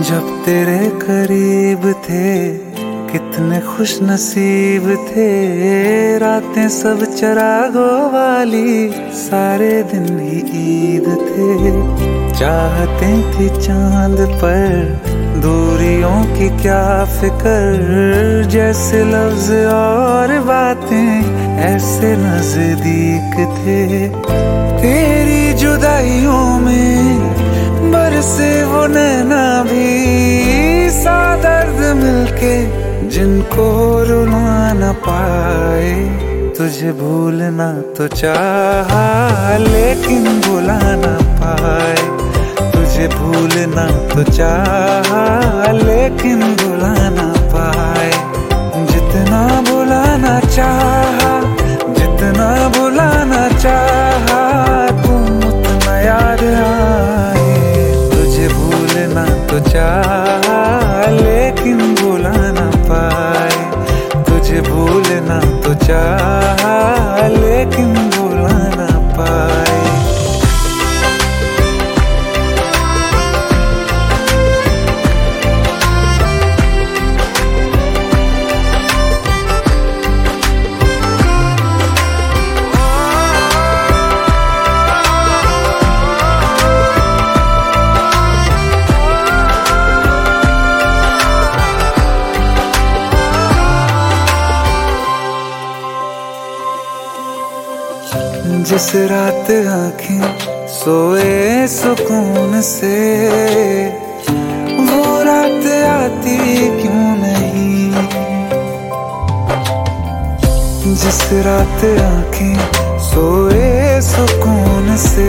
जब तेरे करीब थे कितने खुश नसीब थे, रातें सब चरागों वाली, सारे दिन ही ईद थे। चाहते थी चांद पर दूरियों की क्या फिक्र, जैसे लफ्ज और बातें ऐसे नजदीक थे। तेरी जुदाइयों में बरसे वो नैना भी, सा दर्द मिलके जिनको रुला न पाए। तुझे भूलना तो चाहा लेकिन भुला न पाए, तुझे भूलना तो चाहा लेकिन भुला न पाए। जितना भुलाना चाहा, जितना भुलाना चाहा, तुम उतना याद आए। तुझे भूलना तो चाहा लेकिन भुला न पाए, तुझे भूलना तो चाहा लेकिन भुला न पाए। जिस रात आँखें सोए सुकून से, वो रात आती क्यों नहीं। जिस रात आँखें सोए सुकून से,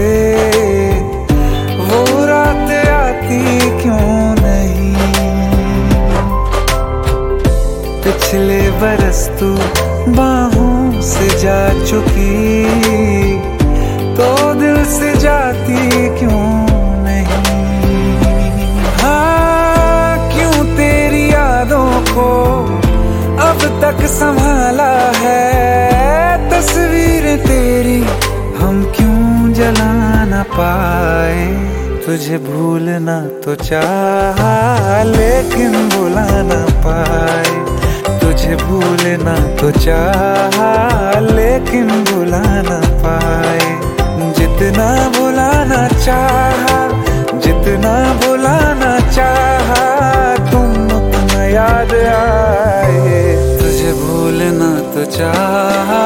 वो रात आती क्यों नहीं। पिछले बरस तू बाहों से जा चुकी, तो दिल से जाती क्यों नहीं। हाँ, क्यों तेरी यादों को अब तक संभाला है, तस्वीरें तेरी हम क्यों जला न पाए। तुझे भूलना तो चाहा लेकिन भुला न पाए, तुझे भूलना तो चाहा लेकिन भुला न पाए। जितना भुलाना चाहा, जितना भुलाना चाहा, तुम उतना याद आए। तुझे भूलना तो चाहा,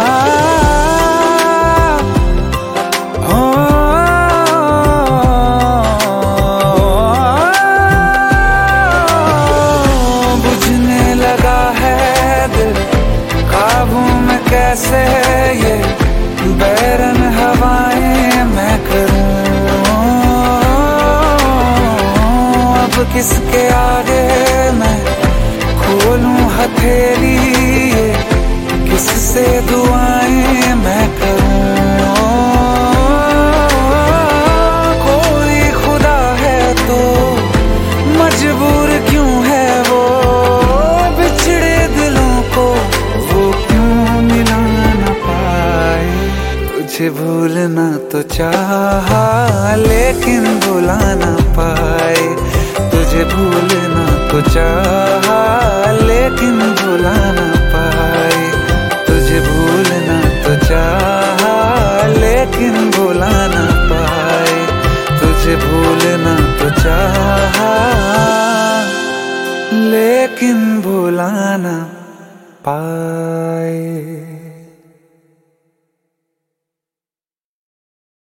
बुझने लगा है दिल काबू में कैसे, ये बैरन हवाएं मैं करूं। अब किसके आगे मैं खोलूं हथेली, किससे दुआएं मैं करूं। कोई खुदा है तो मजबूर क्यों है वो, बिछड़े दिलों को वो क्यों मिला न पाए। तुझे भूलना तो चाहा लेकिन भुला न पाए, तुझे भूलना तो चाहा लेकिन भुला न पाए। तुझे भूलना तो चाहा लेकिन भुला न पाए, तुझे भूलना तो चाहा लेकिन भुला न पाए।